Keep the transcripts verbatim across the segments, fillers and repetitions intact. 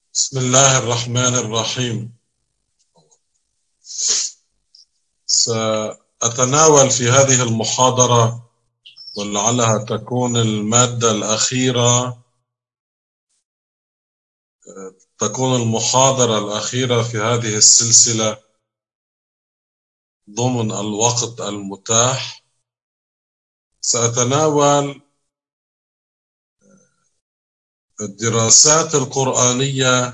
بسم الله الرحمن الرحيم. سأتناول في هذه المحاضرة، ولعلها تكون المادة الأخيرة، تكون المحاضرة الأخيرة في هذه السلسلة ضمن الوقت المتاح. سأتناول الدراسات القرآنية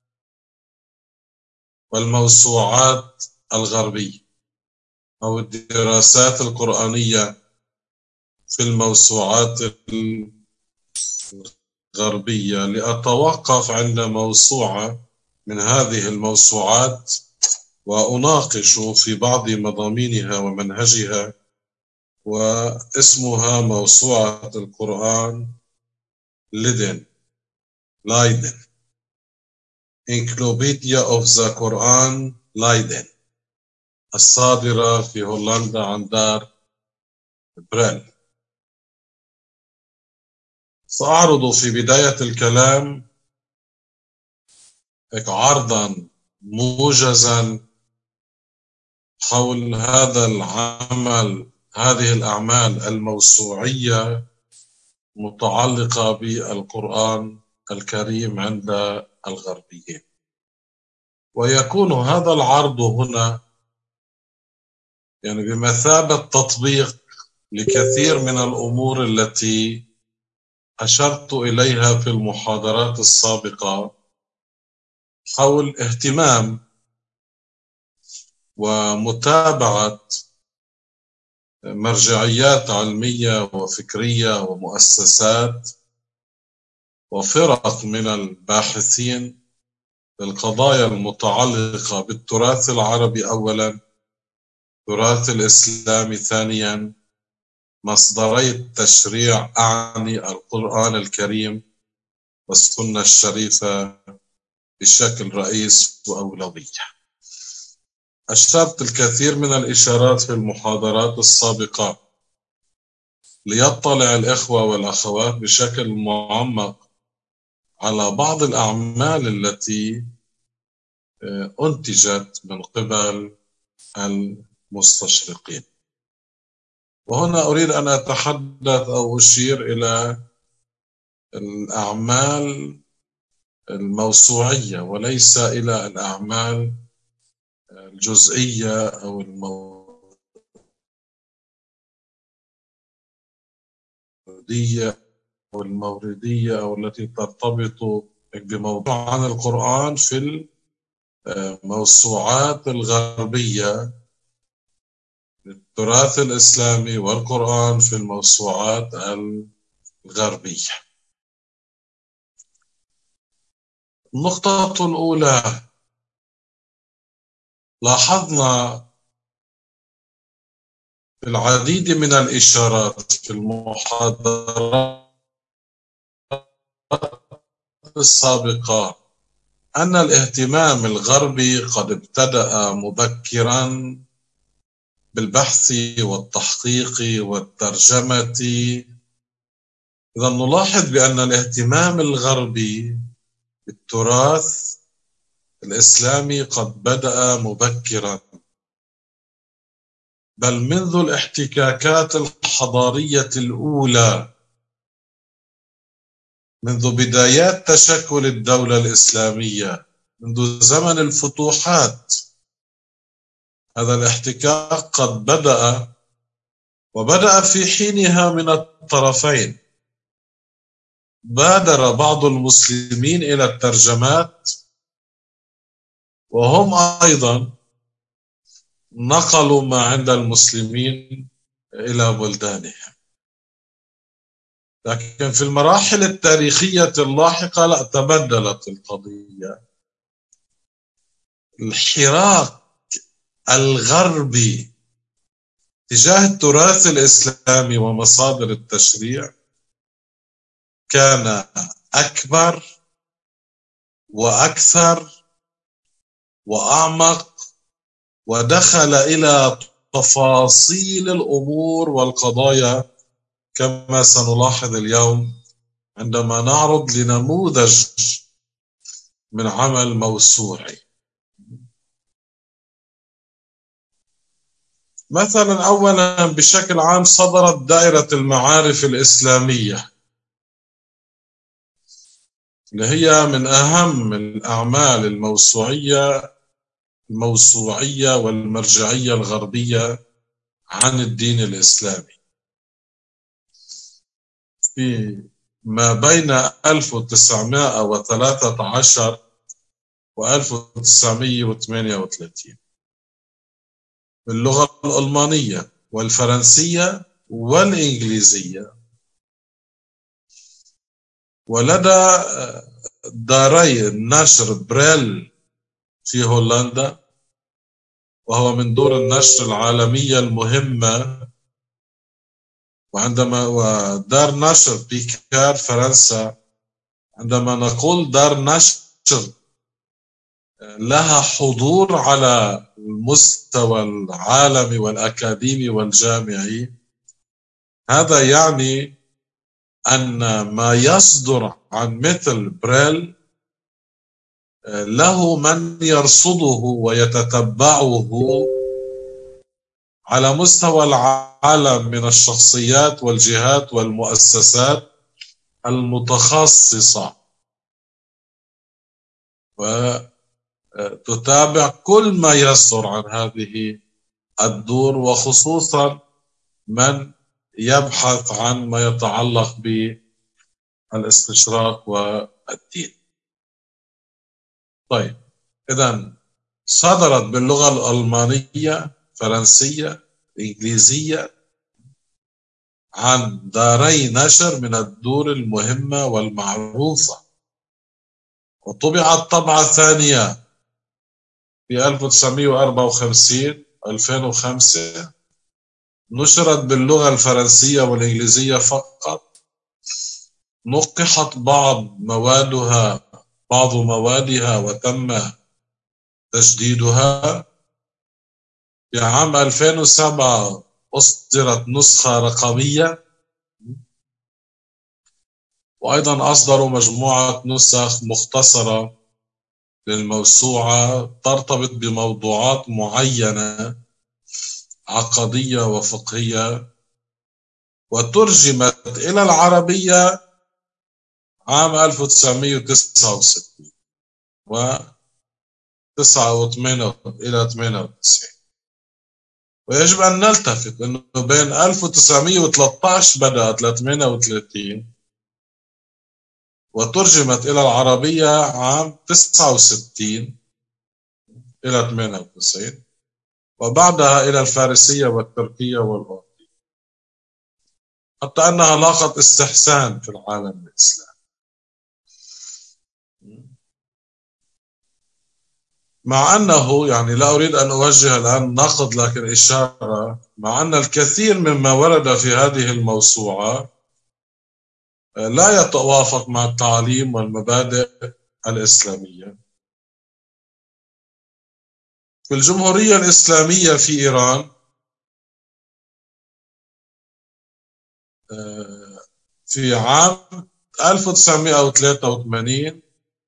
والموسوعات الغربية، أو الدراسات القرآنية في الموسوعات الغربية، لأتوقف عند موسوعة من هذه الموسوعات وأناقش في بعض مضامينها ومنهجها، واسمها موسوعة القرآن ليدن لايدن Encyclopedia of the Quran لايدن، الصادرة في هولندا عن دار بريل. سأعرض في بداية الكلام عرضا موجزا حول هذا العمل، هذه الأعمال الموسوعية متعلقة بالقرآن الكريم عند الغربيين. ويكون هذا العرض هنا يعني بمثابة تطبيق لكثير من الأمور التي أشرت إليها في المحاضرات السابقة حول اهتمام ومتابعة مرجعيات علمية وفكرية ومؤسسات وفرق من الباحثين في القضايا المتعلقة بالتراث العربي أولا، التراث الإسلامي ثانيا، مصدري التشريع أعني القرآن الكريم والسنة الشريفة بشكل رئيس وأولوية. أشرت الكثير من الإشارات في المحاضرات السابقة ليطلع الإخوة والأخوات بشكل معمق على بعض الأعمال التي أنتجت من قبل المستشرقين. وهنا أريد أن أتحدث أو أشير إلى الأعمال الموسوعية وليس إلى الأعمال الجزئية أو الموردية أو الموردية أو التي ترتبط بموضوع عن القرآن في الموسوعات الغربية للتراث الإسلامي والقرآن في الموسوعات الغربية. النقطة الأولى، لاحظنا في العديد من الإشارات في المحاضرات السابقة أن الاهتمام الغربي قد ابتدأ مبكرا بالبحث والتحقيق والترجمة. إذا نلاحظ بأن الاهتمام الغربي بالتراث الإسلامي قد بدأ مبكرا، بل منذ الاحتكاكات الحضارية الأولى، منذ بدايات تشكل الدولة الإسلامية، منذ زمن الفتوحات. هذا الاحتكاك قد بدأ، وبدأ في حينها من الطرفين. بادر بعض المسلمين إلى الترجمات، وهم أيضا نقلوا ما عند المسلمين إلى بلدانهم. لكن في المراحل التاريخية اللاحقة لا، تبدلت القضية. الحراك الغربي تجاه التراث الإسلامي ومصادر التشريع كان أكبر وأكثر وأعمق، ودخل إلى تفاصيل الأمور والقضايا كما سنلاحظ اليوم عندما نعرض لنموذج من عمل موسوعي. مثلا أولا بشكل عام صدرت دائرة المعارف الإسلامية، اللي هي من أهم الأعمال الموسوعية الموسوعية والمرجعية الغربية عن الدين الإسلامي في ما بين ألف وتسعمائة وثلاثة عشر و ألف وتسعمائة وثمانية وثلاثين باللغة الألمانية والفرنسية والإنجليزية، ولدى داري نشر بريل في هولندا، وهو من دور النشر العالمية المهمة. وعندما ودار نشر بيكار فرنسا، عندما نقول دار نشر لها حضور على المستوى العالمي والأكاديمي والجامعي، هذا يعني أن ما يصدر عن مثل بريل له من يرصده ويتتبعه على مستوى العالم من الشخصيات والجهات والمؤسسات المتخصصة، وتتابع كل ما يصدر عن هذه الدور، وخصوصا من يبحث عن ما يتعلق بالاستشراق والدين. طيب، إذن صدرت باللغة الألمانية، فرنسية، إنجليزية، عن داري نشر من الدور المهمة والمعروفة، وطبعت طبعة ثانية في ألف وتسعمائة وأربعة وخمسين ألفين وخمسة، نشرت باللغة الفرنسية والإنجليزية فقط، نقحت بعض موادها بعض موادها وتم تجديدها. في عام ألفين وسبعة أصدرت نسخة رقمية، وأيضا أصدروا مجموعة نسخ مختصرة للموسوعة ترتبط بموضوعات معينة عقدية وفقهية، وترجمت إلى العربية عام ألف وتسعمائة وتسعة وستين وتسعة وثمانين إلى ثمانية وتسعين. ويجب أن نلتفت أنه بين ألف وتسعمائة وثلاثة عشر بدأت ل ثمانية وثلاثين، وترجمت إلى العربية عام تسعة وستين إلى ثمانية وتسعين، وبعدها إلى الفارسية والتركية والأردية، حتى أنها لاقت استحسان في العالم الإسلامي. مع أنه يعني لا أريد أن أوجه الآن نقد، لكن إشارة، مع أن الكثير مما ورد في هذه الموسوعة لا يتوافق مع التعاليم والمبادئ الإسلامية. في الجمهورية الإسلامية في إيران في عام ألف وتسعمائة وثلاثة وثمانين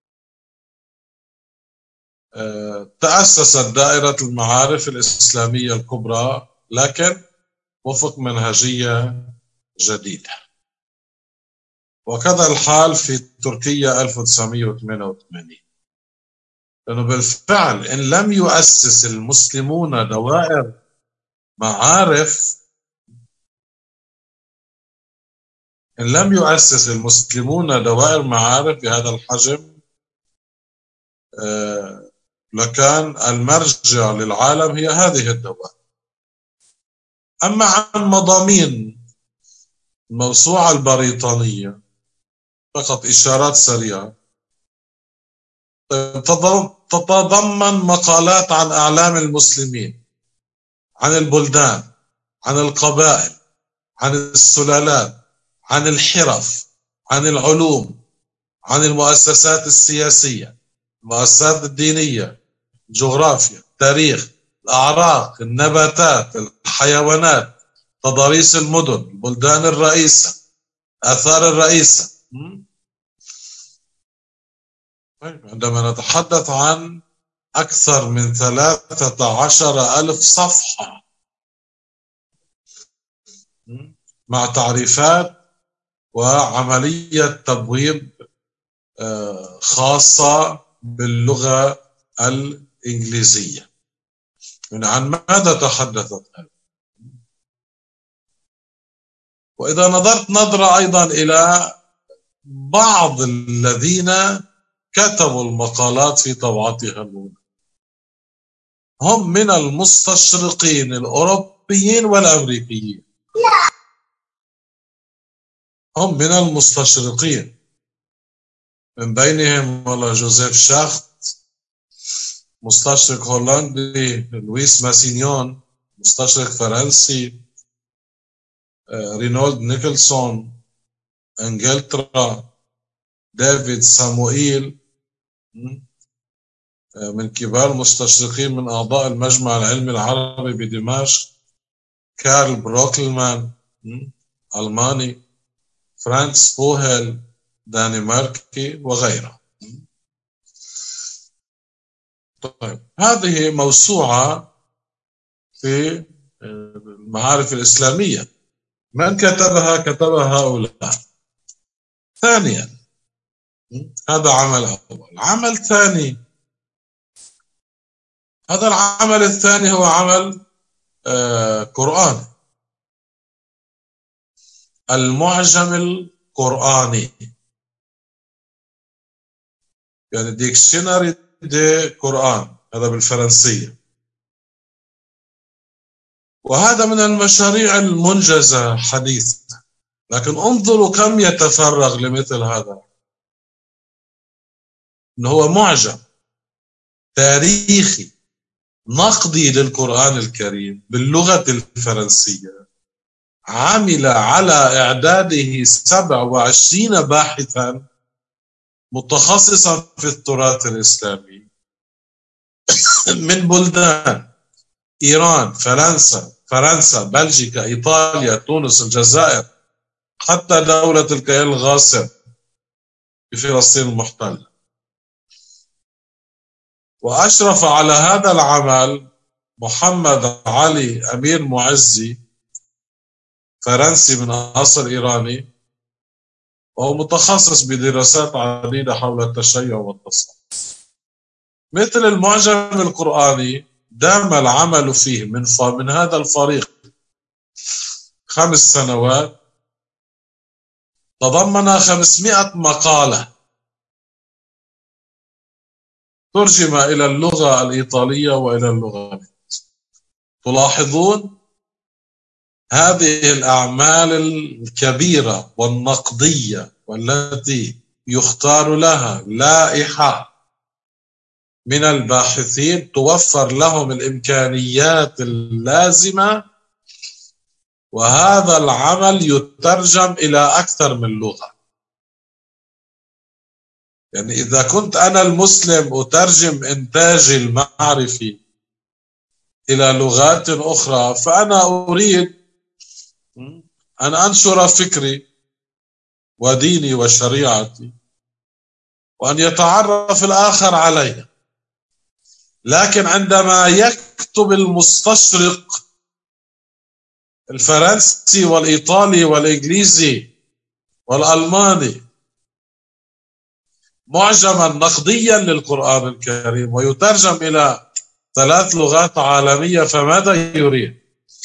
تأسست دائرة المعارف الإسلامية الكبرى، لكن وفق منهجية جديدة. وكذا الحال في تركيا ألف وتسعمائة وثمانية وثمانين، لأنه بالفعل إن لم يؤسس المسلمون دوائر معارف إن لم يؤسس المسلمون دوائر معارف بهذا الحجم آه لكان المرجع للعالم هي هذه الدوائر. أما عن مضامين الموسوعة البريطانية فقط إشارات سريعة. تتضمن مقالات عن أعلام المسلمين، عن البلدان، عن القبائل، عن السلالات، عن الحرف، عن العلوم، عن المؤسسات السياسية، المؤسسات الدينية، جغرافيا، تاريخ، الأعراق، النباتات، الحيوانات، تضاريس المدن، البلدان الرئيسة، آثار الرئيسة. طيب عندما نتحدث عن أكثر من ثلاثة عشر ألف صفحة مع تعريفات وعملية تبويب خاصة باللغة الإنجليزية، يعني عن ماذا تحدثت؟ وإذا نظرت نظرة أيضا إلى بعض الذين كتبوا المقالات في طبعتها الأولى، هم من المستشرقين الأوروبيين والأمريكيين، هم من المستشرقين، من بينهم والله جوزيف شاخت مستشرق هولندي، لويس ماسينيون مستشرق فرنسي، رينولد نيكلسون انجلترا، ديفيد ساموئيل من كبار المستشرقين من أعضاء المجمع العلمي العربي بدمشق، كارل بروكلمان ألماني، فرانس بوهل دنماركي وغيره. طيب هذه موسوعة في المعارف الإسلامية، من كتبها؟ كتبها هؤلاء. ثانيا، هذا عمل أول. عمل ثاني، هذا العمل الثاني هو عمل آه قرآني، المعجم القرآني، يعني ديكشنري دي قرآن، هذا بالفرنسية. وهذا من المشاريع المنجزة حديثا، لكن انظروا كم يتفرغ لمثل هذا، إنه هو معجم تاريخي نقدي للقرآن الكريم باللغة الفرنسية، عمل على إعداده سبع وعشرين باحثا متخصصا في التراث الإسلامي من بلدان إيران، فرنسا فرنسا بلجيكا، إيطاليا، تونس، الجزائر، حتى دولة الكيان الغاصب في فلسطين المحتلة. وأشرف على هذا العمل محمد علي أمير معزي، فرنسي من أصل إيراني، وهو متخصص بدراسات عديدة حول التشيع والتصوف. مثل المعجم القرآني دام العمل فيه من من هذا الفريق خمس سنوات، تضمن خمسمائة مقالة ترجم إلى اللغة الإيطالية وإلى اللغة. تلاحظون هذه الأعمال الكبيرة والنقدية والتي يختار لها لائحة من الباحثين توفر لهم الإمكانيات اللازمة، وهذا العمل يترجم إلى أكثر من لغة. يعني إذا كنت أنا المسلم أترجم إنتاجي المعرفي إلى لغات أخرى، فأنا أريد أن أنشر فكري وديني وشريعتي، وأن يتعرف الآخر عليها. لكن عندما يكتب المستشرق الفرنسي والإيطالي والإنجليزي والألماني معجما نقديا للقرآن الكريم ويترجم إلى ثلاث لغات عالمية، فماذا يريد؟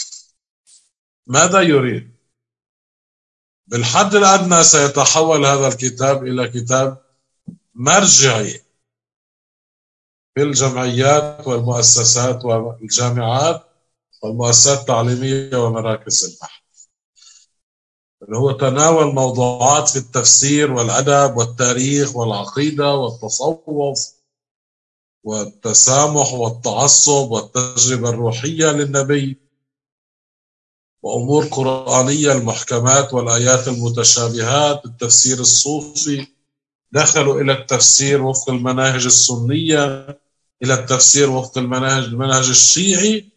ماذا يريد؟ بالحد الأدنى سيتحول هذا الكتاب إلى كتاب مرجعي في الجمعيات والمؤسسات والجامعات والمؤسسات التعليمية ومراكز البحث، اللي هو تناول موضوعات في التفسير والأدب والتاريخ والعقيدة والتصوف والتسامح والتعصب والتجربة الروحية للنبي، وأمور قرآنية، المحكمات والآيات المتشابهات، التفسير الصوفي، دخلوا إلى التفسير وفق المناهج السنية، إلى التفسير وفق المناهج المنهج الشيعي،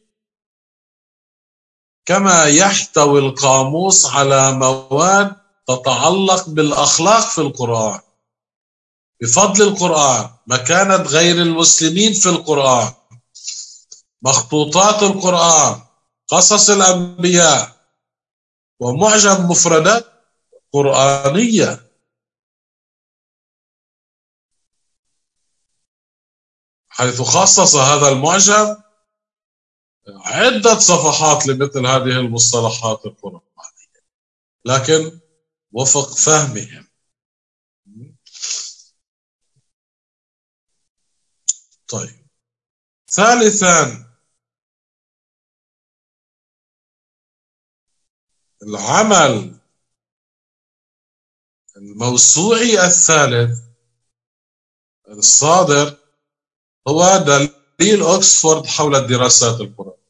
كما يحتوي القاموس على مواد تتعلق بالأخلاق في القرآن، بفضل القرآن، مكانة غير المسلمين في القرآن، مخطوطات القرآن، قصص الأنبياء، ومعجم مفردات قرآنية، حيث خصص هذا المعجم عدة صفحات لمثل هذه المصطلحات القرآنية، لكن وفق فهمهم. طيب، ثالثا، العمل الموسوعي الثالث الصادر هو دليل أكسفورد حول الدراسات القرآنية.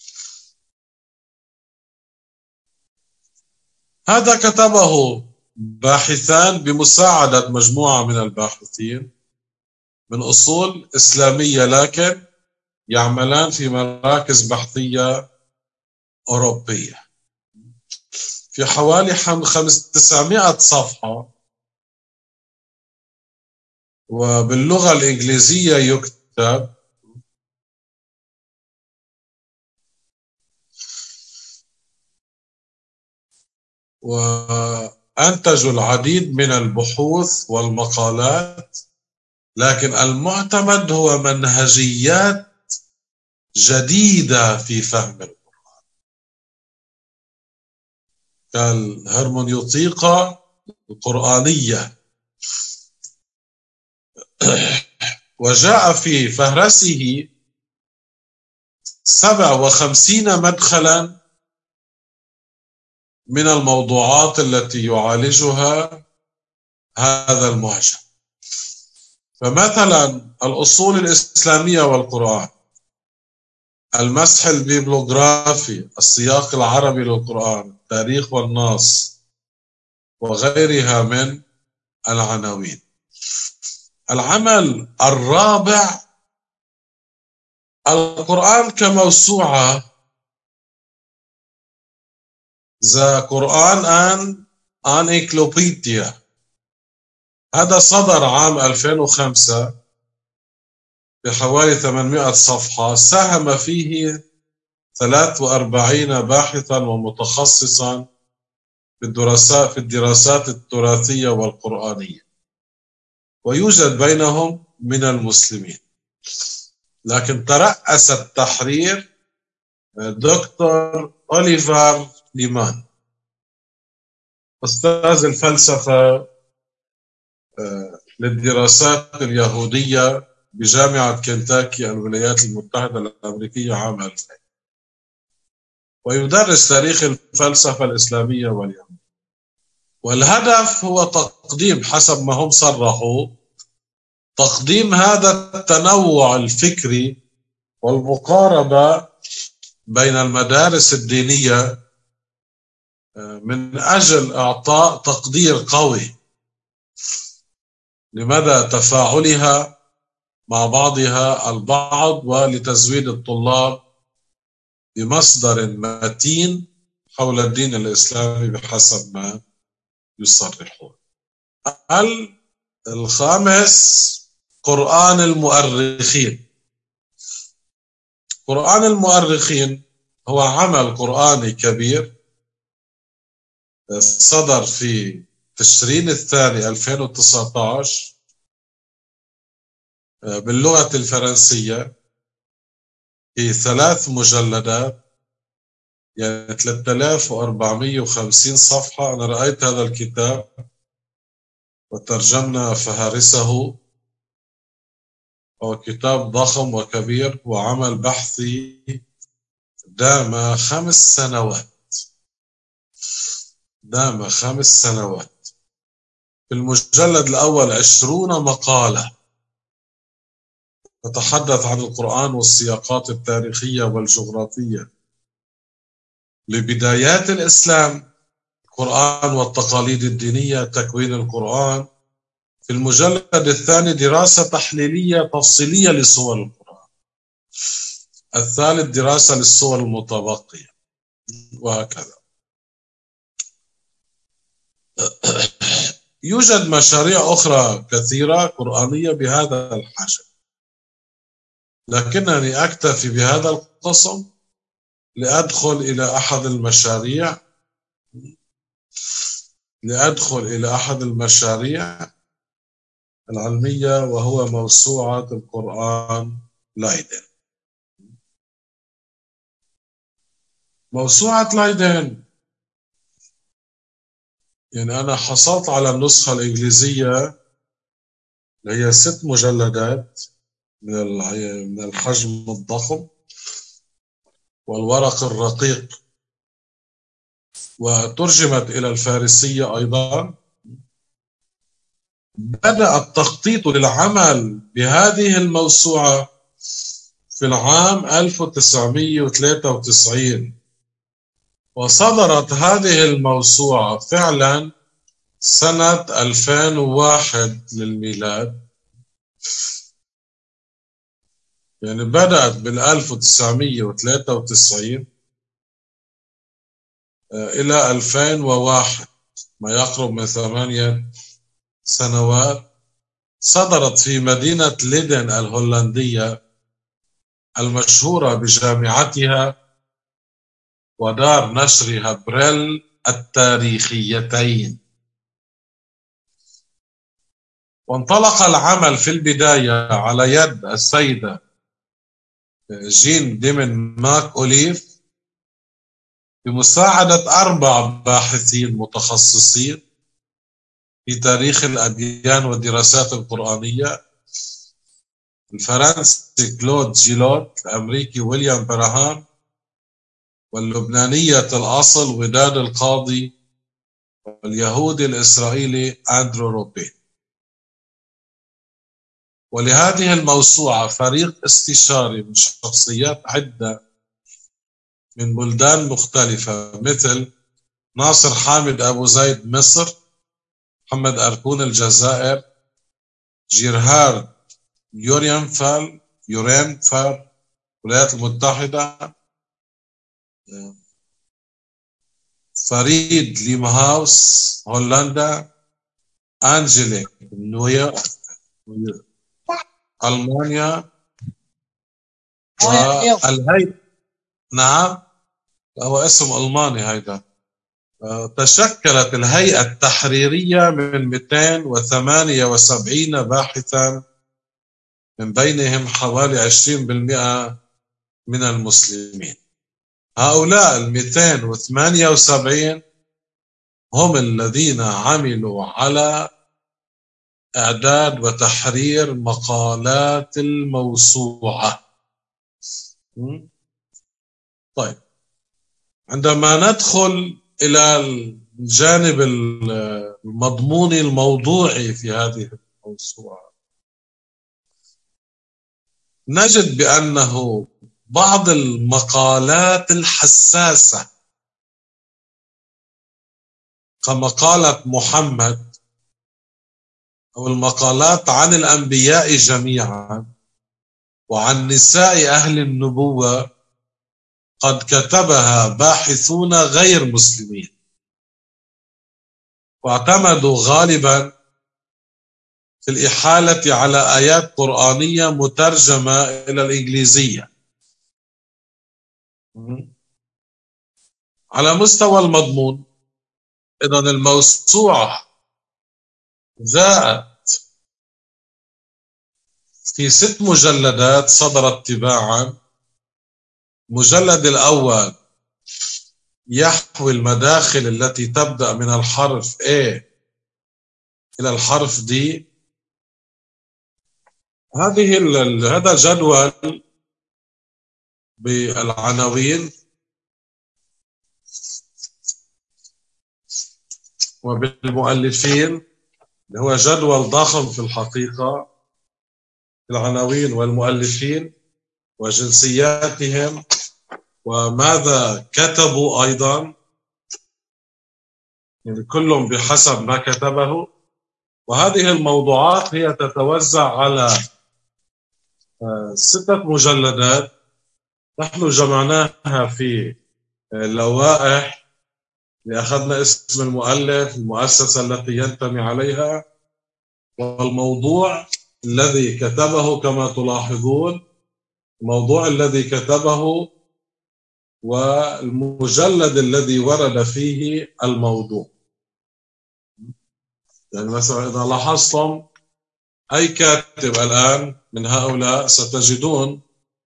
هذا كتبه باحثان بمساعدة مجموعة من الباحثين من أصول إسلامية، لكن يعملان في مراكز بحثية أوروبية، في حوالي تسعمائة صفحة، وباللغة الإنجليزية يكتب. وأنتجوا العديد من البحوث والمقالات، لكن المعتمد هو منهجيات جديدة في فهم القرآن كالهرمونيوطيقة القرآنية. وجاء في فهرسه سبع وخمسين مدخلا من الموضوعات التي يعالجها هذا المعجم. فمثلا الأصول الإسلامية والقرآن، المسح البيبلوغرافي، السياق العربي للقرآن، التاريخ والنص، وغيرها من العناوين. العمل الرابع، القرآن كموسوعة، The Quran and an Encyclopedia. هذا صدر عام ألفين وخمسة بحوالي ثمانمائة صفحة، ساهم فيه ثلاث وأربعين باحثا ومتخصصا في الدراسات في الدراسات التراثية والقرآنية، ويوجد بينهم من المسلمين، لكن ترأس التحرير دكتور أوليفر ليمان، أستاذ الفلسفة للدراسات اليهودية بجامعة كنتاكي الولايات المتحدة الأمريكية عام ألفين، ويدرس تاريخ الفلسفة الإسلامية واليهودية. والهدف هو تقديم، حسب ما هم صرحوا، تقديم هذا التنوع الفكري والمقاربة بين المدارس الدينية من أجل إعطاء تقدير قوي لمدى تفاعلها مع بعضها البعض، ولتزويد الطلاب بمصدر متين حول الدين الإسلامي بحسب ما يصرحون. الخامس، قرآن المؤرخين. قرآن المؤرخين هو عمل قرآني كبير صدر في تشرين الثاني ألفين وتسعة عشر باللغة الفرنسية، في ثلاث مجلدات، يعني ثلاثة آلاف وأربعمائة وخمسين صفحة. أنا رأيت هذا الكتاب وترجمنا فهارسه. هو كتاب ضخم وكبير وعمل بحثي دام خمس سنوات دام خمس سنوات. في المجلد الأول عشرون مقالة تتحدث عن القرآن والسياقات التاريخية والجغرافية لبدايات الإسلام، القرآن والتقاليد الدينية، تكوين القرآن. في المجلد الثاني دراسة تحليلية تفصيلية لصور القرآن. الثالث دراسة للصور المتبقية، وهكذا. يوجد مشاريع أخرى كثيرة قرآنية بهذا الحجم، لكنني أكتفي بهذا القسم لأدخل إلى أحد المشاريع لأدخل إلى أحد المشاريع العلمية، وهو موسوعة القرآن لايدن. موسوعة لايدن، يعني أنا حصلت على النسخة الإنجليزية اللي هي ست مجلدات من الحجم الضخم والورق الرقيق، وترجمت إلى الفارسية أيضا. بدأ التخطيط للعمل بهذه الموسوعة في العام ألف وتسعمئة وثلاثة وتسعين، وصدرت هذه الموسوعة فعلا سنة ألفين وواحد للميلاد. يعني بدأت بال ألف وتسعمئة وثلاثة وتسعين إلى ألفين وواحد، ما يقرب من ثمانية سنوات. صدرت في مدينة ليدن الهولندية المشهورة بجامعتها ودار نشرها بريل التاريخيتين. وانطلق العمل في البداية على يد السيدة جين ديمن ماك أوليف بمساعدة أربع باحثين متخصصين في تاريخ الأديان والدراسات القرآنية: الفرنسي كلود جيلوت، الأمريكي ويليام براهام، واللبنانية الأصل وداد القاضي، واليهودي الإسرائيلي أندرو روبين. ولهذه الموسوعة فريق استشاري من شخصيات عدة من بلدان مختلفة، مثل ناصر حامد أبو زيد مصر، محمد أركون الجزائر، جيرهارد يورينفال يورينفال الولايات المتحدة، فريد ليمهاوس هولندا، أنجليك نيويورك ألمانيا، والهي نعم هو اسم ألماني هيدا. تشكلت الهيئة التحريرية من مئتين وثمانية وسبعين باحثا، من بينهم حوالي عشرين بالمئة من المسلمين. هؤلاء ال مئتين وثمانية وسبعين هم الذين عملوا على إعداد وتحرير مقالات الموسوعة. طيب، عندما ندخل إلى الجانب المضموني الموضوعي في هذه الموسوعة، نجد بأنه بعض المقالات الحساسة كمقالة محمد أو المقالات عن الأنبياء جميعا وعن نساء أهل النبوة قد كتبها باحثون غير مسلمين، واعتمدوا غالبا في الإحالة على آيات قرآنية مترجمة إلى الإنجليزية. على مستوى المضمون، إذن الموسوعة جاءت في ست مجلدات صدرت تباعا. المجلد الأول يحوي المداخل التي تبدأ من الحرف A إلى الحرف D. هذه هذا جدول بالعناوين وبالمؤلفين، اللي هو جدول ضخم في الحقيقة، العناوين والمؤلفين وجنسياتهم وماذا كتبوا أيضا، يعني كلهم بحسب ما كتبه. وهذه الموضوعات هي تتوزع على ستة مجلدات نحن جمعناها في لوائح أخذنا اسم المؤلف، المؤسسة التي ينتمي عليها، والموضوع الذي كتبه كما تلاحظون، الموضوع الذي كتبه والمجلد الذي ورد فيه الموضوع. يعني مثلا إذا لاحظتم أي كاتب الآن من هؤلاء ستجدون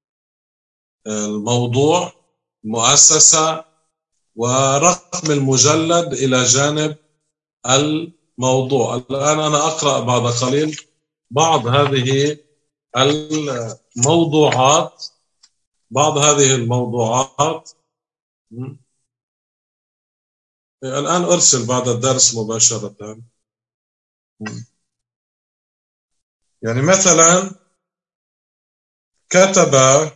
الموضوع، المؤسسة، ورقم المجلد إلى جانب الموضوع. الآن أنا أقرأ بعد قليل بعض هذه الموضوعات بعض هذه الموضوعات الآن أرسل بعد الدرس مباشرة. يعني مثلا كتب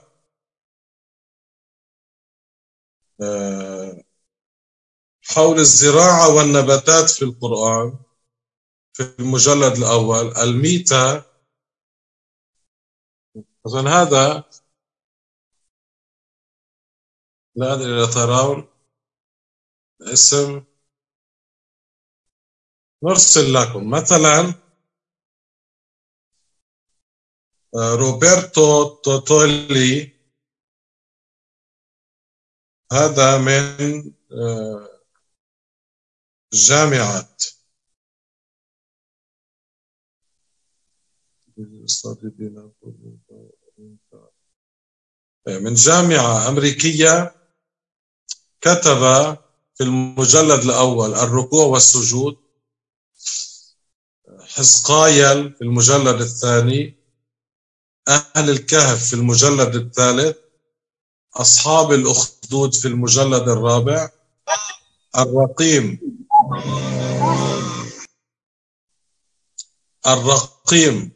حول الزراعة والنباتات في القرآن في المجلد الأول الميتة. مثلا هذا لا أدري إذا ترون اسم، نرسل لكم مثلا روبرتو توتولي، هذا من جامعة من جامعة أمريكية، كتب في المجلد الأول الركوع والسجود، حزقايل في المجلد الثاني، أهل الكهف في المجلد الثالث، أصحاب الأخدود في المجلد الرابع، الرقيم الرقيم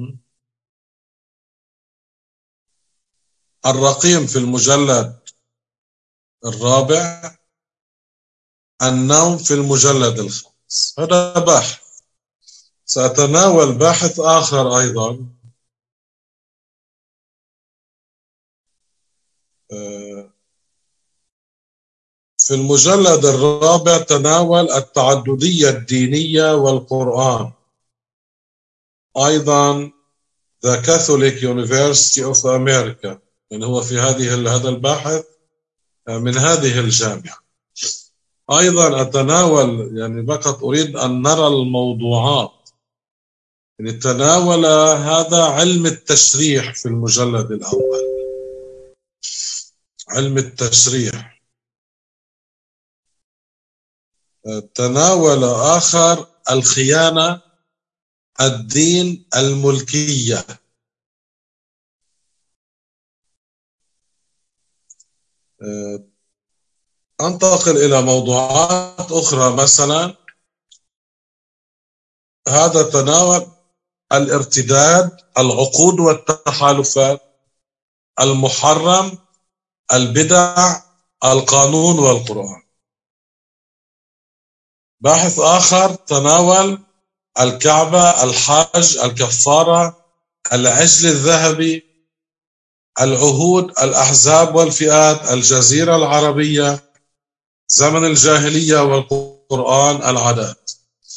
الرقيم في المجلد الرابع، النوم في المجلد الخامس. هذا باحث. سأتناول باحث آخر أيضا، في المجلد الرابع تناول التعددية الدينية والقرآن، أيضا The Catholic University of America، يعني هو في هذه هذا الباحث من هذه الجامعة. أيضا أتناول، يعني فقط أريد أن نرى الموضوعات، يعني تناول هذا علم التشريح في المجلد الأول، علم التشريح. تناول آخر الخيانة، الدين، الملكية. أنتقل إلى موضوعات أخرى، مثلا هذا تناول الارتداد، العقود والتحالفات، المحرم، البدع، القانون والقرآن. باحث آخر تناول الكعبة، الحج، الكفارة، العجل الذهبي، العهود، الأحزاب والفئات، الجزيرة العربية، زمن الجاهلية والقرآن، العادات.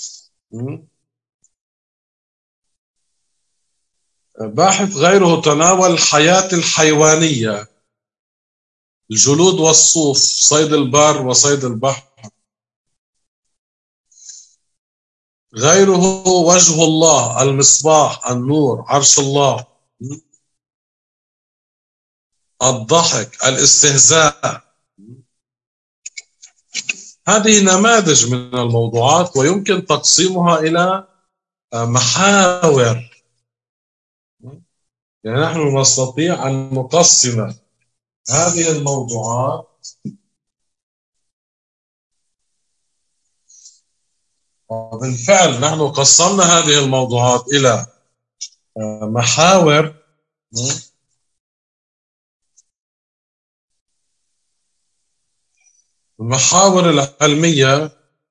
باحث غيره تناول الحياة الحيوانية، الجلود والصوف، صيد البر وصيد البحر. غيره وجه الله، المصباح، النور، عرش الله، الضحك، الاستهزاء. هذه نماذج من الموضوعات، ويمكن تقسيمها إلى محاور. يعني نحن نستطيع أن نقسم هذه الموضوعات، وبالفعل نحن قسمنا هذه الموضوعات إلى محاور. المحاور العلمية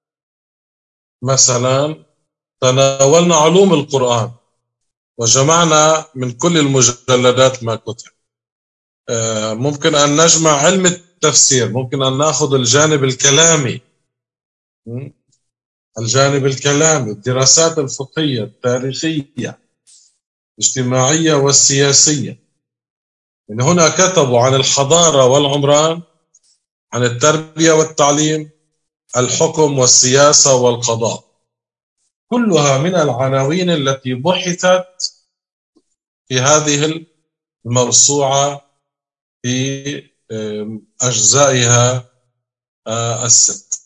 مثلا تناولنا علوم القرآن، وجمعنا من كل المجلدات ما كتب. ممكن أن نجمع علم التفسير، ممكن أن نأخذ الجانب الكلامي الجانب الكلامي، الدراسات الفقهية، التاريخية، الاجتماعية والسياسية. من هنا كتبوا عن الحضارة والعمران، عن التربية والتعليم، الحكم والسياسة والقضاء. كلها من العناوين التي بحثت في هذه الموسوعة في أجزائها الست.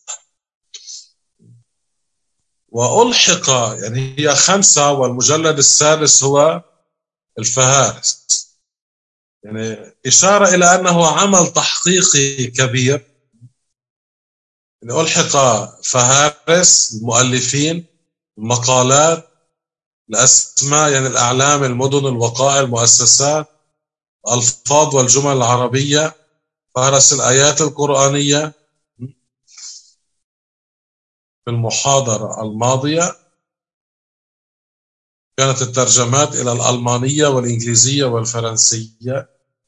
وألحق، يعني هي خمسة والمجلد السادس هو الفهارس، يعني إشارة إلى أنه عمل تحقيقي كبير. يعني ألحق فهارس المؤلفين، المقالات، الأسماء، يعني الأعلام، المدن، الوقائع، المؤسسات، الألفاظ والجمل العربية، فهرس الآيات القرآنية. في المحاضرة الماضية كانت الترجمات إلى الألمانية والإنجليزية والفرنسية.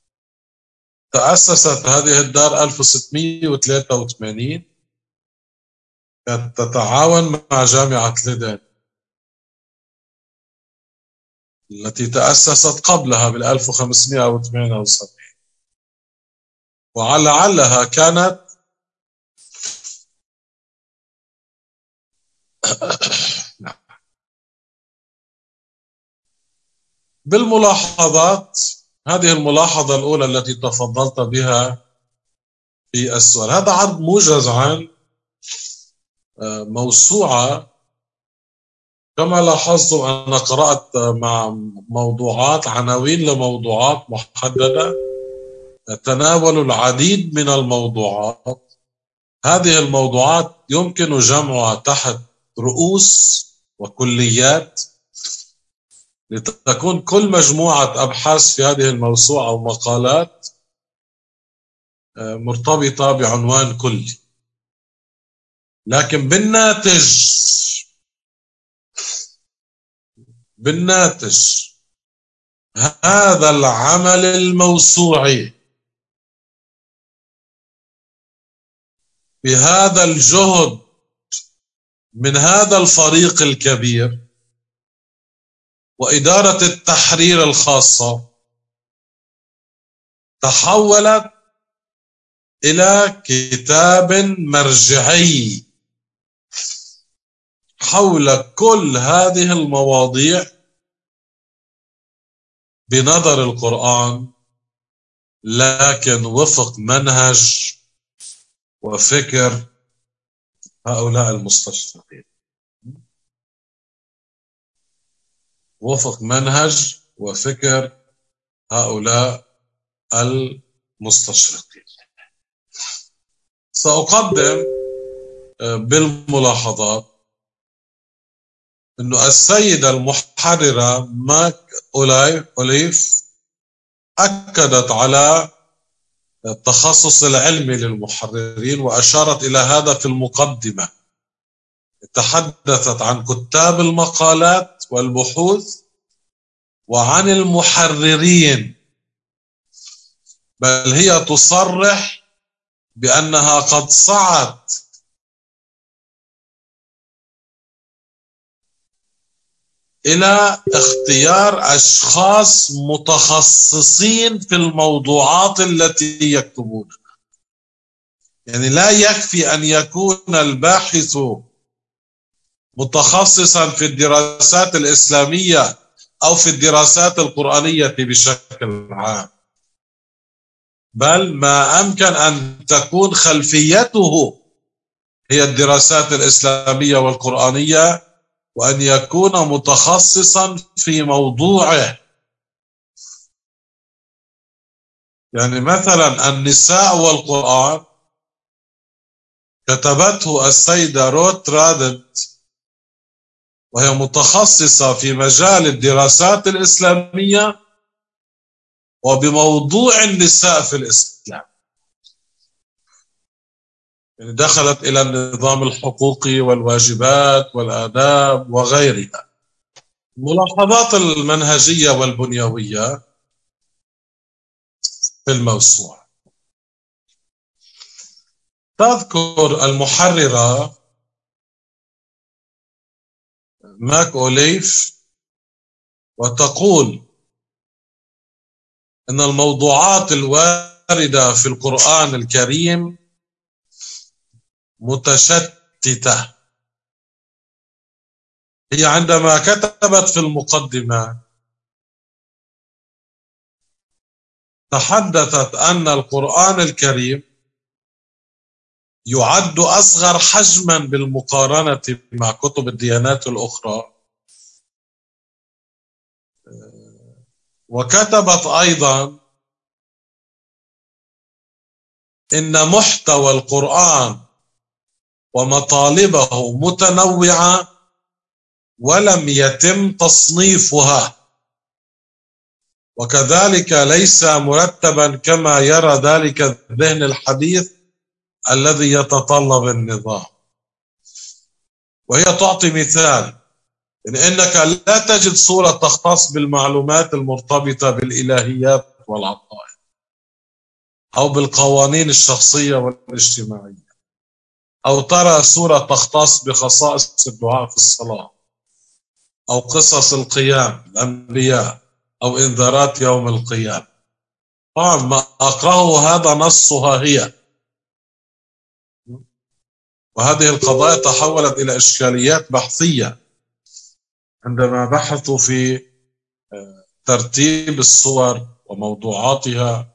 تأسست هذه الدار ألف وستمئة وثلاثة وثمانين، كانت تتعاون مع جامعة ليدن التي تأسست قبلها بال ألف وخمسمئة وثمانية وسبعين، ولعلها كانت بالملاحظات. هذه الملاحظة الأولى التي تفضلت بها في السؤال. هذا عرض موجز عن موسوعة. كما لاحظتم أنا قرأت مع موضوعات، عناوين لموضوعات محددة تناول العديد من الموضوعات. هذه الموضوعات يمكن جمعها تحت رؤوس وكليات لتكون كل مجموعة أبحاث في هذه الموسوعة أو مقالات مرتبطة بعنوان كلي. لكن بالناتج بالناتج هذا العمل الموسوعي بهذا الجهد من هذا الفريق الكبير وإدارة التحرير الخاصة، تحولت إلى كتاب مرجعي حول كل هذه المواضيع بنظر القرآن، لكن وفق منهج وفكر هؤلاء المستشرقين. وفق منهج وفكر هؤلاء المستشرقين. سأقدم بالملاحظات أنه السيدة المحررة ماك أوليف أكدت على التخصص العلمي للمحررين، وأشارت إلى هذا في المقدمة. تحدثت عن كتاب المقالات والبحوث وعن المحررين، بل هي تصرح بأنها قد سعت إلى اختيار أشخاص متخصصين في الموضوعات التي يكتبونها. يعني لا يكفي أن يكون الباحث متخصصا في الدراسات الإسلامية أو في الدراسات القرآنية بشكل عام، بل ما أمكن أن تكون خلفيته هي الدراسات الإسلامية والقرآنية، وأن يكون متخصصا في موضوعه. يعني مثلا النساء والقرآن كتبته السيدة روت رادت، وهي متخصصة في مجال الدراسات الإسلامية وبموضوع النساء في الإسلام. يعني دخلت إلى النظام الحقوقي والواجبات والآداب وغيرها. الملاحظات المنهجية والبنيوية في الموسوعة. تذكر المحررة ماك أوليف، وتقول إن الموضوعات الواردة في القرآن الكريم متشتتة. هي عندما كتبت في المقدمة تحدثت أن القرآن الكريم يعد أصغر حجما بالمقارنة مع كتب الديانات الأخرى، وكتبت أيضا إن محتوى القرآن ومطالبه متنوعة ولم يتم تصنيفها، وكذلك ليس مرتبا كما يرى ذلك الذهن الحديث الذي يتطلب النظام. وهي تعطي مثال إن إنك لا تجد صورة تختص بالمعلومات المرتبطة بالإلهيات والعقائد أو بالقوانين الشخصية والاجتماعية، أو ترى صورة تختص بخصائص الدعاء في الصلاة أو قصص القيام الأنبياء أو إنذارات يوم القيامة. طبعا ما أقرأه هذا نصها هي، وهذه القضايا تحولت إلى إشكاليات بحثية عندما بحثوا في ترتيب الصور وموضوعاتها.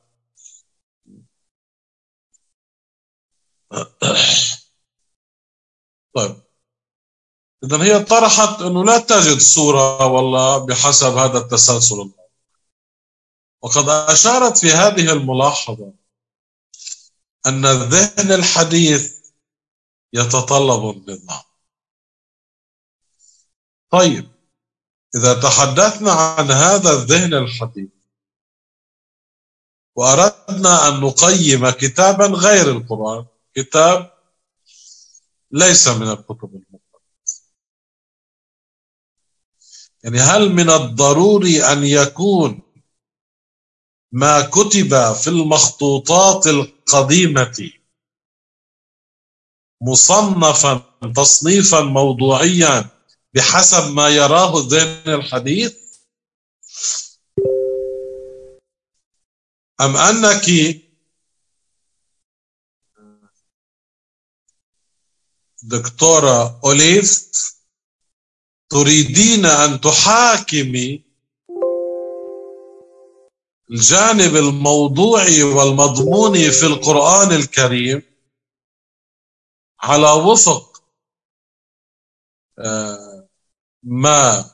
طيب، إذن هي طرحت أنه لا تجد صورة والله بحسب هذا التسلسل، وقد أشارت في هذه الملاحظة أن الذهن الحديث يتطلب النظام. طيب، إذا تحدثنا عن هذا الذهن الحديث وأردنا أن نقيم كتابا غير القرآن، كتاب ليس من الكتب المقدسة، يعني هل من الضروري أن يكون ما كتب في المخطوطات القديمة مصنفا تصنيفا موضوعيا بحسب ما يراه الذهن الحديث، أم أنك دكتورة أوليف تريدين أن تحاكمي الجانب الموضوعي والمضموني في القرآن الكريم على وفق ما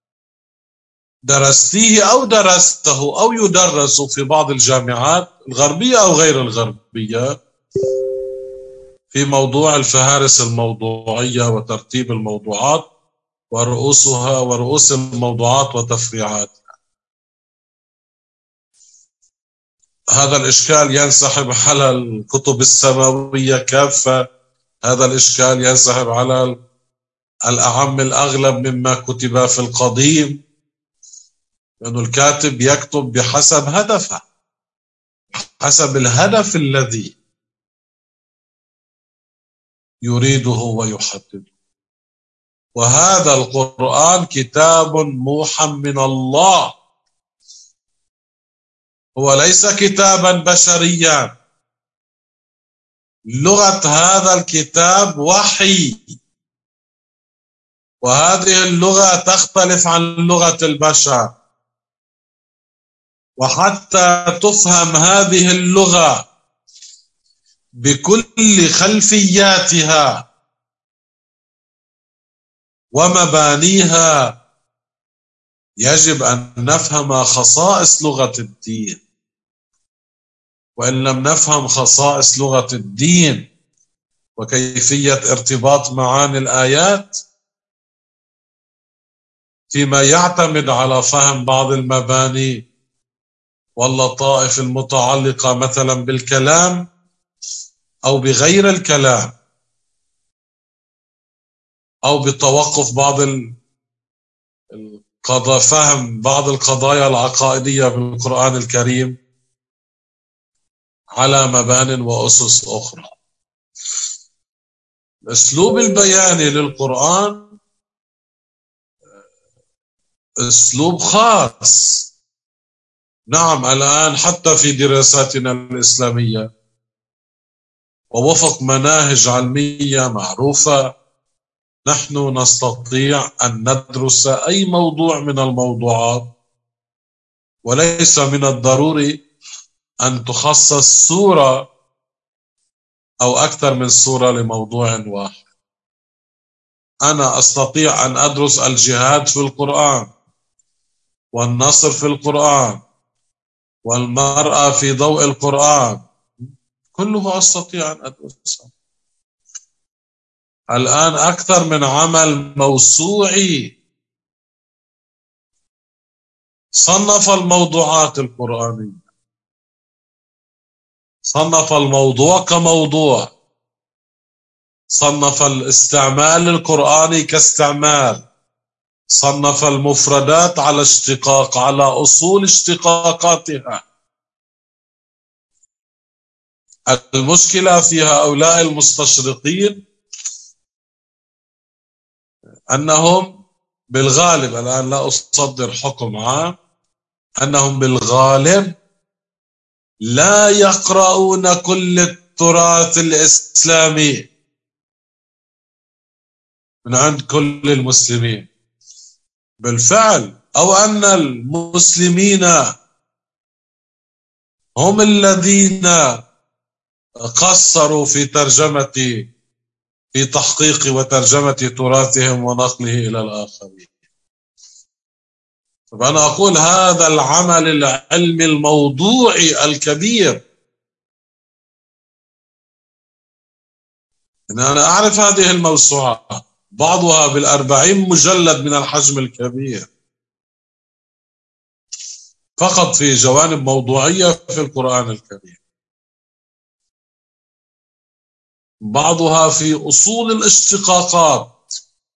درستيه أو درسته أو يدرس في بعض الجامعات الغربية أو غير الغربية في موضوع الفهارس الموضوعية وترتيب الموضوعات ورؤوسها ورؤوس الموضوعات وتفريعاتها. هذا الإشكال ينسحب على الكتب السماوية كافة، هذا الإشكال ينسحب على الأعم الأغلب مما كتب في القديم، لأن الكاتب يكتب بحسب هدفه، حسب الهدف الذي يريده ويحدده. وهذا القرآن كتاب موحى من الله، هو ليس كتابا بشريا. لغة هذا الكتاب وحي، وهذه اللغة تختلف عن لغة البشر، وحتى تفهم هذه اللغة بكل خلفياتها ومبانيها يجب أن نفهم خصائص لغة الدين، وإن لم نفهم خصائص لغة الدين وكيفية ارتباط معاني الآيات فيما يعتمد على فهم بعض المباني واللطائف المتعلقة مثلا بالكلام أو بغير الكلام أو بتوقف بعض القضايا، فهم بعض القضايا العقائدية بالقرآن الكريم على مبان وأسس أخرى. الأسلوب البياني للقرآن أسلوب خاص. نعم، الآن حتى في دراساتنا الإسلامية ووفق مناهج علمية معروفة نحن نستطيع أن ندرس أي موضوع من الموضوعات، وليس من الضروري أن تخصص سورة أو أكثر من سورة لموضوع واحد. أنا أستطيع أن أدرس الجهاد في القرآن، والنصر في القرآن، والمرأة في ضوء القرآن، كله أستطيع أن أدرسه. الآن أكثر من عمل موسوعي صنف الموضوعات القرآنية، صنف الموضوع كموضوع، صنف الاستعمال القرآني كاستعمال، صنف المفردات على اشتقاق، على أصول اشتقاقاتها. المشكلة في هؤلاء المستشرقين أنهم بالغالب، الآن لا أصدر حكم عام، أنهم بالغالب لا يقرؤون كل التراث الإسلامي من عند كل المسلمين بالفعل، أو أن المسلمين هم الذين قصروا في ترجمة في تحقيق وترجمة تراثهم ونقله إلى الآخرين. فأنا أقول هذا العمل العلمي الموضوعي الكبير، إن أنا أعرف هذه الموسوعات بعضها بالأربعين مجلد من الحجم الكبير فقط في جوانب موضوعية في القرآن الكريم، بعضها في أصول الاشتقاقات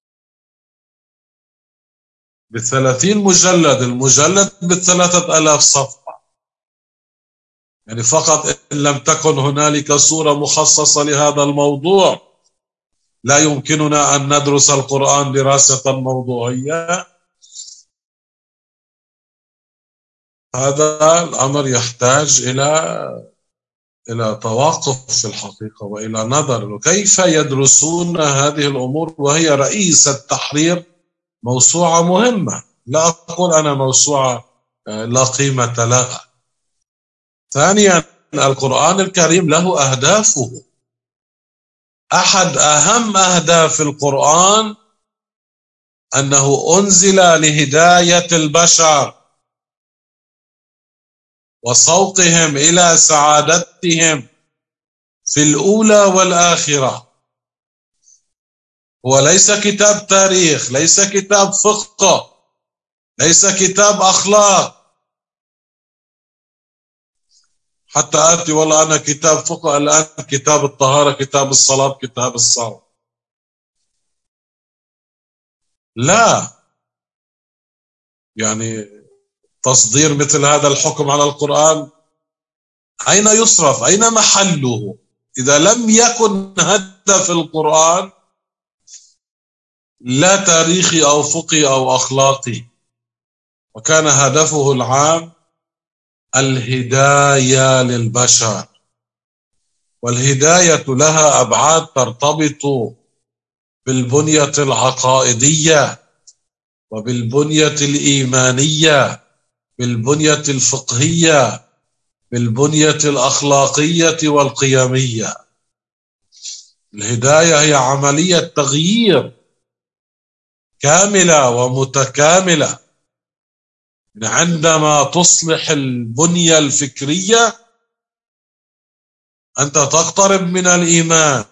بثلاثين مجلد، المجلد بثلاثة ألاف صفحة، يعني فقط إن لم تكن هنالك صورة مخصصة لهذا الموضوع لا يمكننا أن ندرس القرآن دراسة موضوعية. هذا الأمر يحتاج إلى إلى توقف في الحقيقة وإلى نظر كيف يدرسون هذه الأمور، وهي رئيس التحرير موسوعة مهمة، لا أقول أنا موسوعة لا قيمة لها. ثانيا، القرآن الكريم له أهدافه، أحد أهم أهداف القرآن أنه أنزل لهداية البشر وسوقهم إلى سعادتهم في الأولى والآخرة. هو ليس كتاب تاريخ، ليس كتاب فقه، ليس كتاب أخلاق حتى آتي والله أنا كتاب فقه الآن، كتاب الطهارة، كتاب الصلاة، كتاب الصوم. لا، يعني تصدير مثل هذا الحكم على القرآن أين يصرف؟ أين محله؟ إذا لم يكن هدف القرآن لا تاريخي أو فقهي أو أخلاقي، وكان هدفه العام الهداية للبشر، والهداية لها أبعاد ترتبط بالبنية العقائدية وبالبنية الإيمانية، بالبنية الفقهية، بالبنية الأخلاقية والقيمية. الهداية هي عملية تغيير كاملة ومتكاملة. عندما تصلح البنية الفكرية أنت تقترب من الإيمان،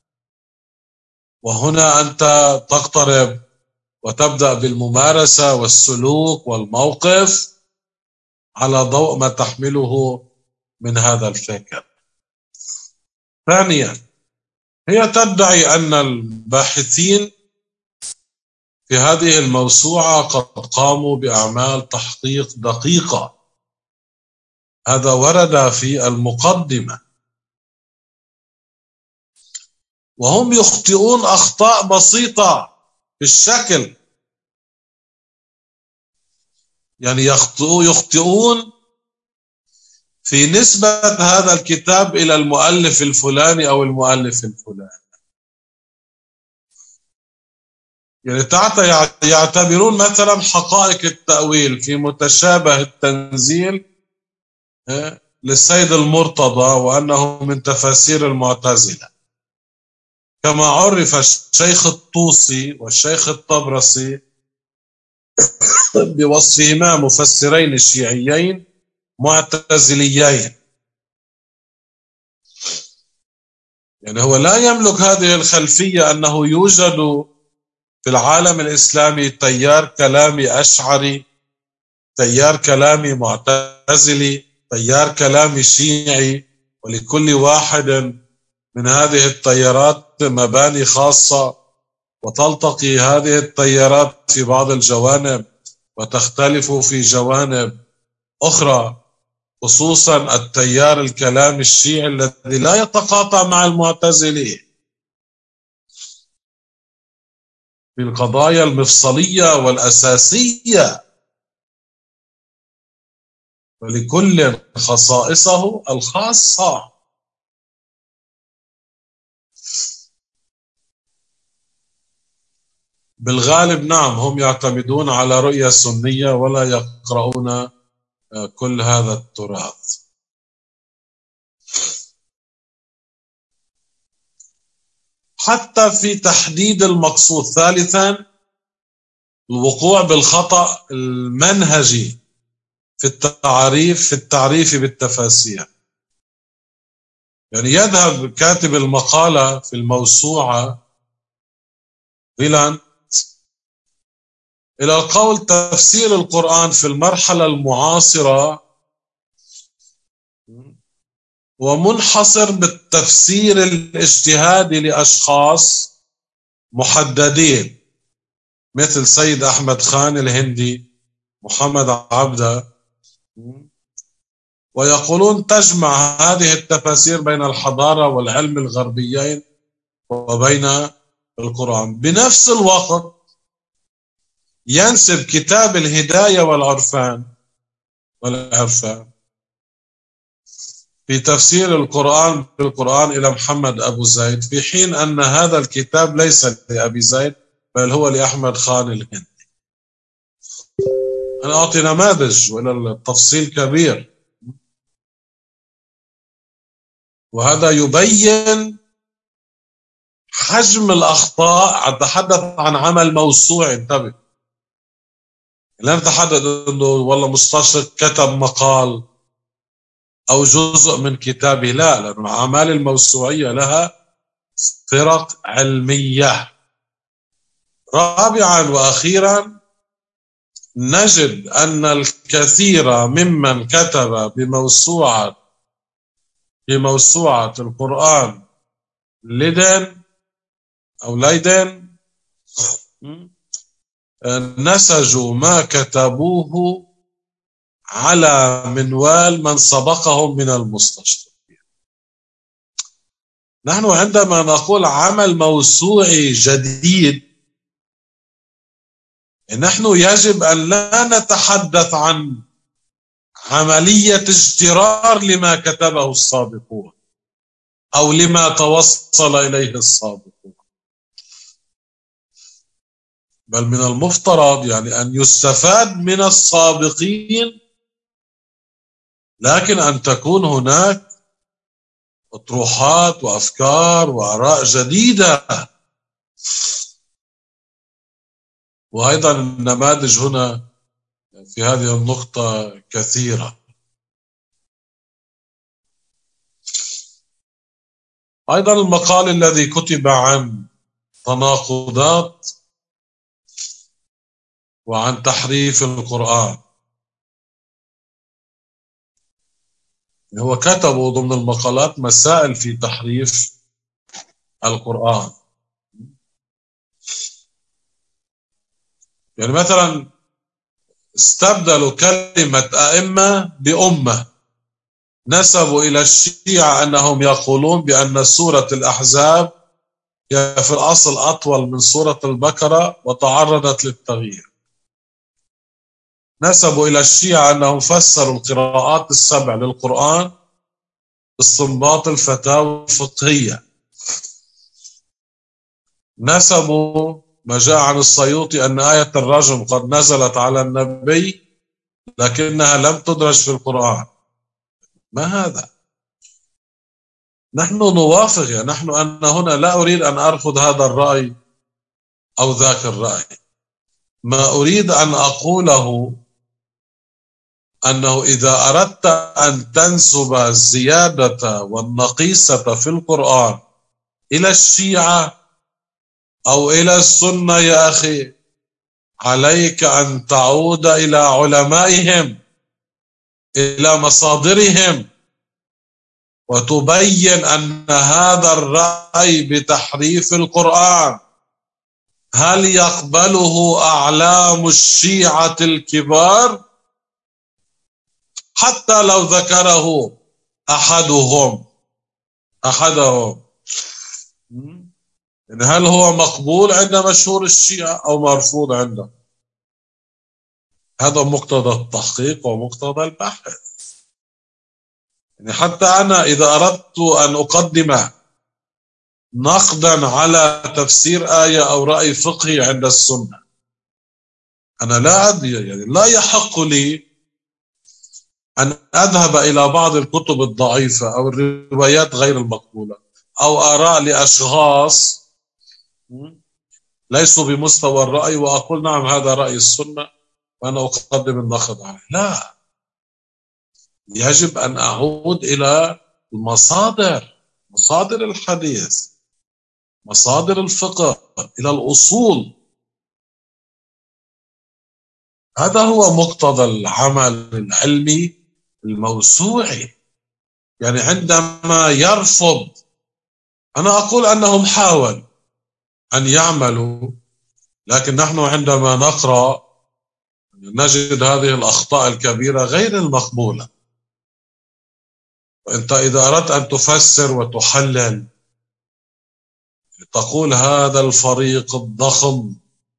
وهنا أنت تقترب وتبدأ بالممارسة والسلوك والموقف على ضوء ما تحمله من هذا الفكر. ثانيا، هي تدعي أن الباحثين في هذه الموسوعة قد قاموا بأعمال تحقيق دقيقة، هذا ورد في المقدمة، وهم يخطئون أخطاء بسيطة في الشكل. يعني يخطئوا يخطئون في نسبة هذا الكتاب إلى المؤلف الفلاني أو المؤلف الفلاني. يعني تعطى يعتبرون مثلا حقائق التأويل في متشابه التنزيل للسيد المرتضى وأنه من تفاسير المعتزلة، كما عرف الشيخ الطوسي والشيخ الطبرسي بوصفهما مفسرين شيعيين معتزليين. يعني هو لا يملك هذه الخلفية أنه يوجد في العالم الإسلامي تيار كلامي أشعري، تيار كلامي معتزلي، تيار كلامي شيعي، ولكل واحد من هذه التيارات مباني خاصة، وتلتقي هذه التيارات في بعض الجوانب وتختلف في جوانب أخرى، خصوصا التيار الكلامي الشيعي الذي لا يتقاطع مع المعتزلين في القضايا المفصلية والأساسية، ولكل خصائصه الخاصة. بالغالب نعم، هم يعتمدون على رؤية سنية ولا يقرؤون كل هذا التراث. حتى في تحديد المقصود. ثالثا، الوقوع بالخطأ المنهجي في التعريف في التعريف بالتفاسير. يعني يذهب كاتب المقالة في الموسوعة فيلاند إلى القول تفسير القرآن في المرحلة المعاصرة ومنحصر بالتفسير الاجتهادي لأشخاص محددين مثل سيد أحمد خان الهندي، محمد عبده، ويقولون تجمع هذه التفاسير بين الحضارة والعلم الغربيين وبين القرآن. بنفس الوقت ينسب كتاب الهداية والعرفان والعرفان في تفسير القرآن بالقرآن إلى محمد أبو زيد، في حين أن هذا الكتاب ليس لأبي زيد بل هو لأحمد خان الهندي. أنا أعطي نماذج وإلى التفصيل كبير، وهذا يبين حجم الأخطاء. أتحدث عن عمل موسوعي، انتبه، لا نتحدث أنه والله مستشرق كتب مقال أو جزء من كتابه، لا، لأن الأعمال الموسوعية لها فرق علمية. رابعا وأخيرا، نجد أن الكثير ممن كتب بموسوعة بموسوعة القرآن ليدن أو ليدن نسجوا ما كتبوه على منوال من سبقهم من المستشرقين. نحن عندما نقول عمل موسوعي جديد، نحن يجب أن لا نتحدث عن عملية اجترار لما كتبه السابقون أو لما توصل إليه السابقون، بل من المفترض يعني أن يستفاد من السابقين، لكن أن تكون هناك أطروحات وأفكار وآراء جديدة. وأيضا النماذج هنا في هذه النقطة كثيرة. أيضا المقال الذي كتب عن تناقضات وعن تحريف القرآن، هو كتب ضمن المقالات مسائل في تحريف القرآن. يعني مثلا استبدلوا كلمة أئمة بأمة، نسبوا إلى الشيعة أنهم يقولون بأن سورة الأحزاب هي في الأصل أطول من سورة البقرة وتعرضت للتغيير. نسبوا إلى الشيعة أنهم فسروا القراءات السبع للقرآن باستنباط الفتاوى الفقهية. نسبوا ما جاء عن السيوطي أن آية الرجم قد نزلت على النبي لكنها لم تدرج في القرآن. ما هذا؟ نحن نوافق، يعني نحن أنا هنا لا أريد أن أرفض هذا الرأي أو ذاك الرأي. ما أريد أن أقوله أنه إذا أردت أن تنسب الزيادة والنقيصة في القرآن إلى الشيعة أو إلى السنة يا أخي، عليك أن تعود إلى علمائهم، إلى مصادرهم، وتبين أن هذا الرأي بتحريف القرآن هل يقبله أعلام الشيعة الكبار حتى لو ذكره أحدهم أحدهم يعني هل هو مقبول عند مشهور الشيعة أو مرفوض عنده؟ هذا مقتضى التحقيق ومقتضى البحث. يعني حتى أنا إذا أردت أن أقدم نقدا على تفسير آية أو رأي فقهي عند السنة، أنا لا أدري، يعني لا يحق لي أن أذهب إلى بعض الكتب الضعيفة أو الروايات غير المقبولة أو آراء لأشخاص ليسوا بمستوى الرأي وأقول نعم هذا رأي السنة وأنا أقدم النقد عليه. لا، يجب أن أعود إلى المصادر، مصادر الحديث، مصادر الفقه، إلى الأصول. هذا هو مقتضى العمل العلمي الموسوعي. يعني عندما يرفض، أنا أقول أنهم حاولوا أن يعملوا، لكن نحن عندما نقرأ نجد هذه الأخطاء الكبيرة غير المقبولة. وأنت إذا أردت أن تفسر وتحلل تقول هذا الفريق الضخم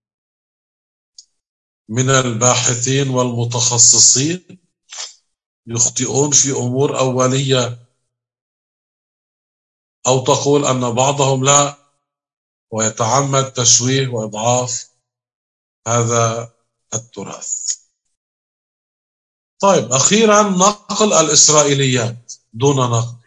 من الباحثين والمتخصصين يخطئون في أمور أولية، أو تقول أن بعضهم لا ويتعمد تشويه وإضعاف هذا التراث. طيب، أخيرا نقل الإسرائيليات دون نقد.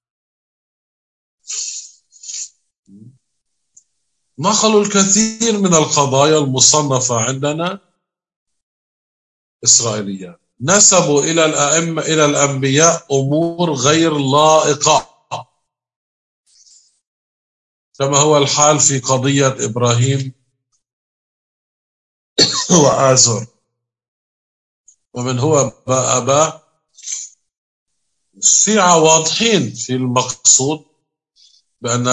نقلوا الكثير من القضايا المصنفة عندنا إسرائيليات، نسبوا إلى الأئمة إلى الأنبياء أمور غير لائقة، كما هو الحال في قضية إبراهيم وآزر. ومن هو أباه؟ الشيعة واضحين في المقصود بأن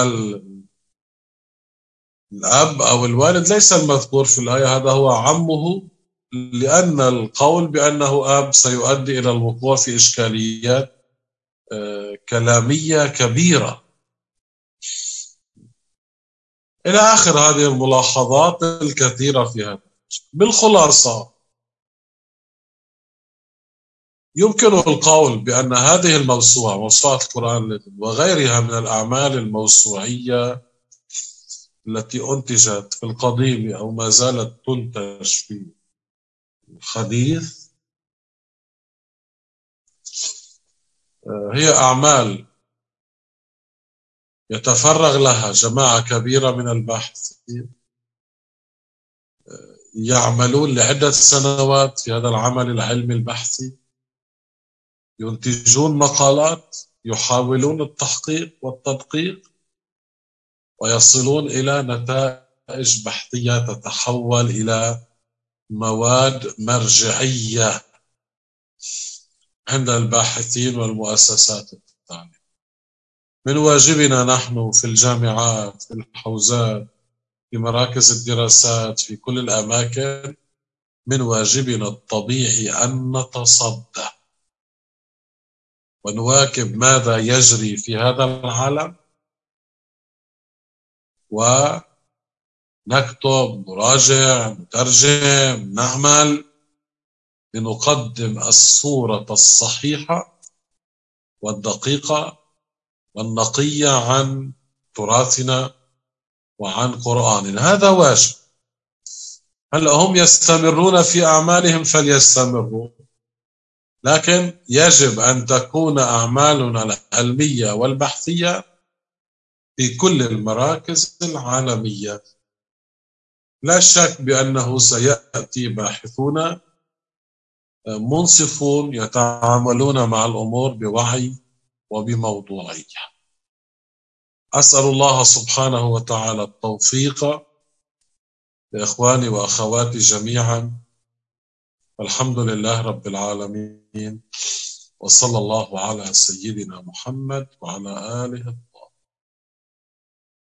الأب أو الوالد ليس المذكور في الآية، هذا هو عمه، لأن القول بأنه أب سيؤدي إلى الوقوع في إشكاليات كلامية كبيرة إلى آخر هذه الملاحظات الكثيرة في هذا. بالخلاصة، يمكن القول بأن هذه الموسوعة، موسوعة القرآن وغيرها من الأعمال الموسوعية التي أنتجت في القديم أو ما زالت تنتج في الحديث، هي أعمال يتفرغ لها جماعة كبيرة من الباحثين يعملون لعدة سنوات في هذا العمل العلمي البحثي، ينتجون مقالات، يحاولون التحقيق والتدقيق، ويصلون إلى نتائج بحثية تتحول إلى مواد مرجعية عند الباحثين والمؤسسات التعليمية. من واجبنا نحن في الجامعات، في الحوزات، في مراكز الدراسات، في كل الأماكن، من واجبنا الطبيعي أن نتصدى ونواكب ماذا يجري في هذا العالم، ونكتب، نراجع، نترجم، نعمل لنقدم الصورة الصحيحة والدقيقة والنقية عن تراثنا وعن قرآننا. هذا واجب. هل هم يستمرون في أعمالهم؟ فليستمروا، لكن يجب أن تكون أعمالنا العلمية والبحثية في كل المراكز العالمية. لا شك بأنه سيأتي باحثون منصفون يتعاملون مع الأمور بوعي وبموضوعية. أسأل الله سبحانه وتعالى التوفيق لإخواني وأخواتي جميعا، والحمد لله رب العالمين، وصلى الله على سيدنا محمد وعلى آله